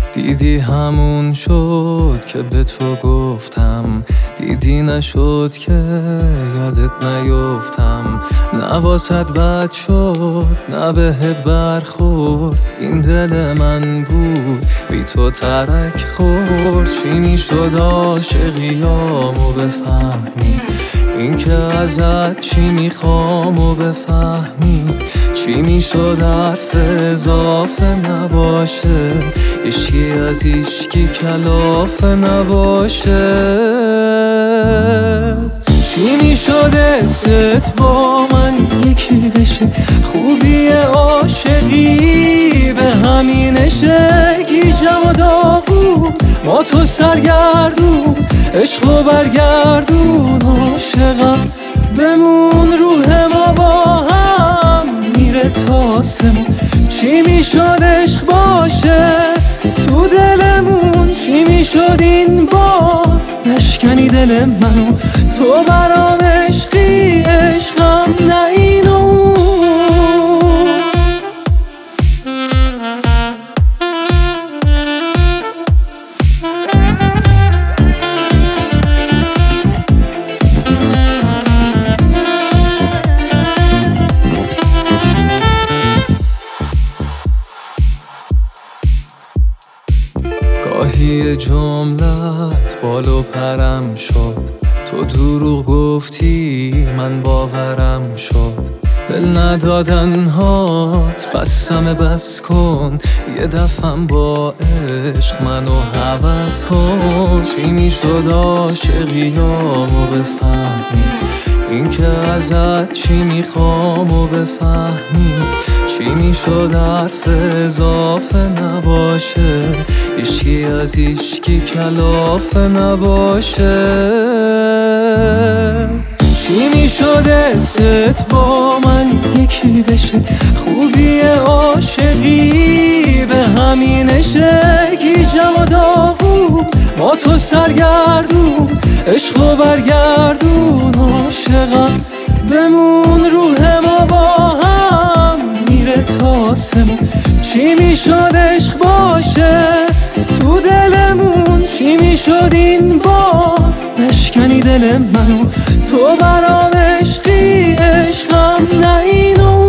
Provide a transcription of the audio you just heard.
دیدی همون شد که به تو گفتم، دیدی نشد که یادت نیفتم. نه واسط بد شد نه بهت برخورد، این دل من بود بی تو ترک خورد. چی میشد عاشقیامو بفهمی، این که ازت چی میخوام و بفهمی. چی میشد حرف اضافه نباشه، عشقی از ایشکی کلافه نباشه. چی میشد حست با من یکی بشه، خوبی عاشقی به همینشه. گیجم و داغون ما تو سرگردون، عشقو برگردون. عاشقم بمون، روح ما با هم میره تا سمون. چی میشد عشق باشه تو دلمون، چی میشد این بار نشکنی دل منو. تو برام عشقی، عشقم نه این و اون. گاهی جملت بال و پرم شد، تو دروغ گفتی من باورم شد. دل ندادن هات بسم بس کن، یه دفعم با عشق منو هوس کن. چی میشد عاشقیامو بفهمی، این که ازت چی میخوام و بفهمی. چی میشد حرف اضافه نباشه، عشقی از ایشکی کلافه نباشه. چی میشد حست با من یکی بشه، خوبی عاشقی به همینشه. گیجم و داغون ما تو سرگردون، عشقو برگردون. عاشقم بمون، روح ما با هم میره تا سمون. چی میشد عشق باشه تو دلمون، چی میشد این بار نشکنی دل منو. تو برام عشقی، عشقم نه این و